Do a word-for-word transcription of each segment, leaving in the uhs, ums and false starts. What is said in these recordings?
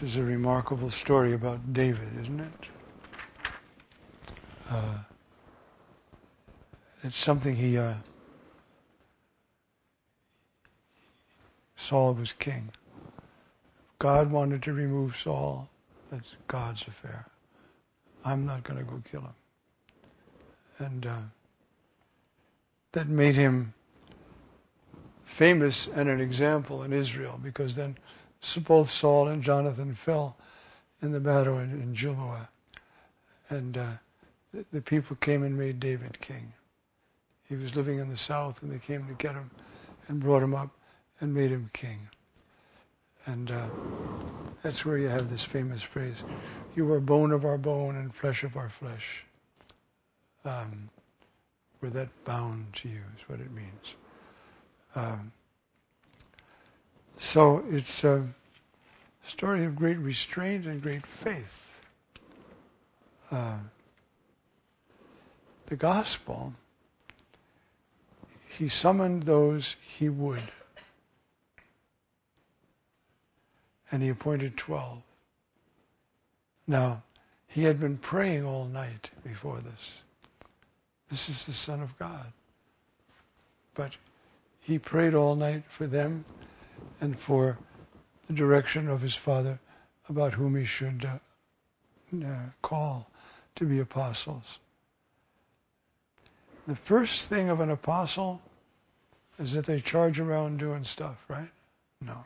This is a remarkable story about David, isn't it? Uh, it's something he, uh, Saul was king. God wanted to remove Saul. That's God's affair. I'm not going to go kill him. And uh, that made him famous and an example in Israel, because then both Saul and Jonathan fell in the battle in, in Gilboa. And uh, the, the people came and made David king. He was living in the south, and they came to get him and brought him up and made him king. And uh, that's where you have this famous phrase, "You are bone of our bone and flesh of our flesh." Um, we're that bound to you is what it means. Um, so it's a story of great restraint and great faith. Uh, the gospel, he summoned those he would. And he appointed twelve. Now, he had been praying all night before this. This is the Son of God. But he prayed all night for them and for the direction of his Father about whom he should uh, uh, call to be apostles. The first thing of an apostle is that they charge around doing stuff, right? No.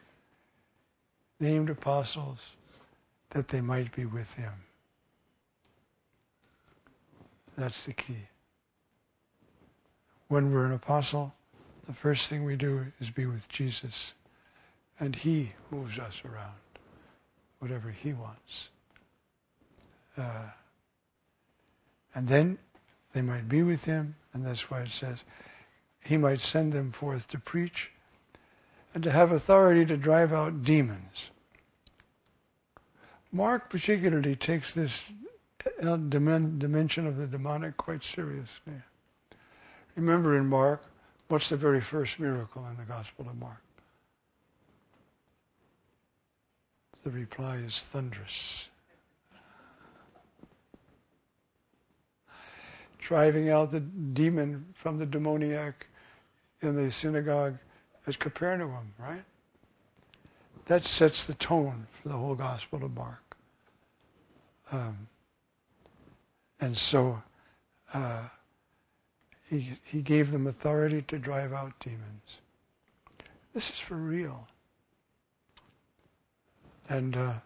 Named apostles that they might be with him. That's the key. When we're an apostle, the first thing we do is be with Jesus. And he moves us around, whatever he wants. Uh, and then they might be with him, and that's why it says, he might send them forth to preach and to have authority to drive out demons. Mark particularly takes this dimension of the demonic quite seriously. Remember in Mark, what's the very first miracle in the Gospel of Mark? The reply is thunderous. Driving out the demon from the demoniac in the synagogue at Capernaum, right? That sets the tone for the whole Gospel of Mark. Um, and so uh, he, he gave them authority to drive out demons. This is for real. And uh,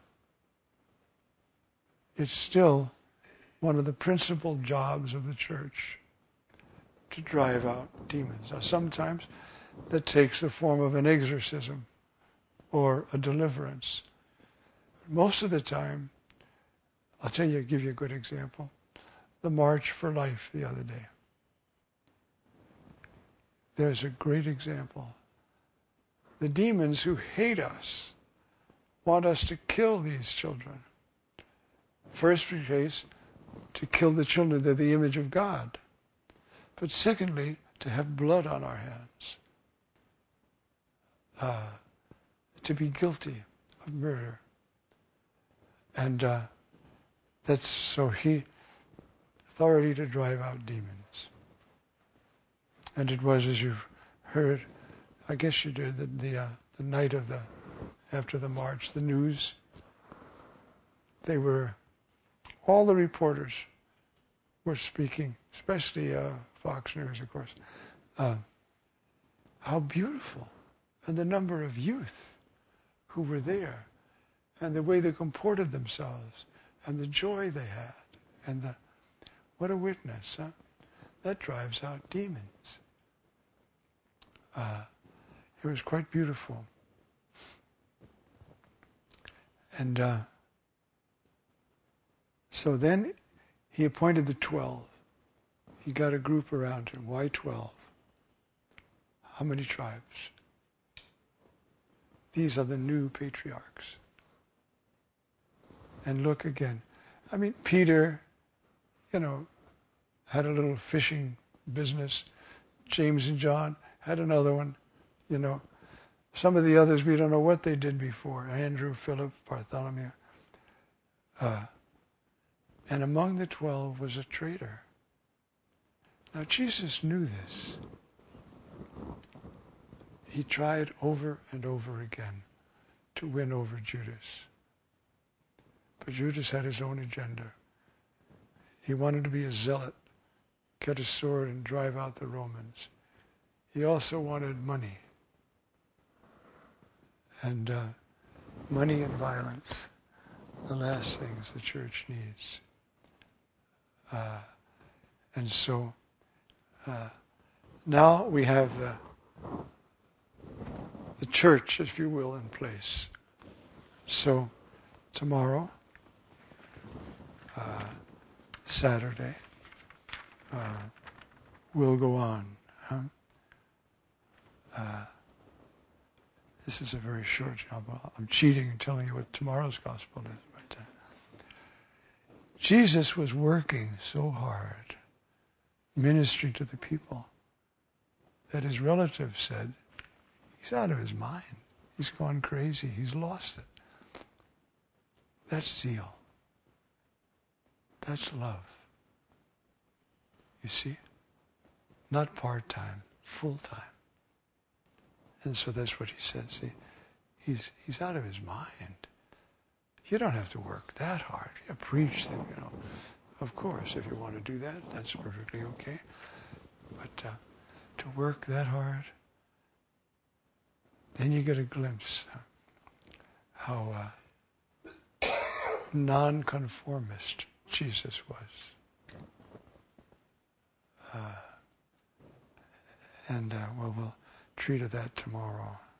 it's still one of the principal jobs of the church to drive out demons. Now, sometimes that takes the form of an exorcism or a deliverance. Most of the time, I'll tell you, give you a good example. The March for Life the other day. There's a great example. The demons who hate us want us to kill these children. First case, to kill the children, they're the image of God. But secondly, to have blood on our hands. Uh, to be guilty of murder. And uh, that's so he, authority to drive out demons. And it was, as you've heard, I guess you did, the, the, uh, the night of the, after the march, the news, they were, all the reporters were speaking, especially uh, Fox News, of course, uh, how beautiful, and the number of youth who were there, and the way they comported themselves, and the joy they had, and the, what a witness, huh? That drives out demons. Uh, it was quite beautiful. And uh, so then he appointed the twelve. He got a group around him. Why twelve? How many tribes? These are the new patriarchs. And look again. I mean, Peter, you know, had a little fishing business. James and John had another one, you know. Some of the others, we don't know what they did before. Andrew, Philip, Bartholomew. Uh, and among the twelve was a traitor. Now Jesus knew this. He tried over and over again to win over Judas. But Judas had his own agenda. He wanted to be a zealot, get a sword and drive out the Romans. He also wanted money. And uh, money and violence, the last things the church needs. Uh, and so uh, now we have the, the church, if you will, in place. So tomorrow, uh, Saturday, uh, we'll go on. Huh? Uh, this is a very short job. I'm cheating and telling you what tomorrow's gospel is. But uh, Jesus was working so hard, ministering to the people, that his relatives said, he's out of his mind. He's gone crazy. He's lost it. That's zeal. That's love. You see? Not part-time, full-time. And so that's what he says. See, he's he's out of his mind. You don't have to work that hard. You preach them, you know. Of course, if you want to do that, that's perfectly okay. But uh, to work that hard, then you get a glimpse uh, how uh, nonconformist Jesus was. Uh, and uh, well, we'll treat of that tomorrow.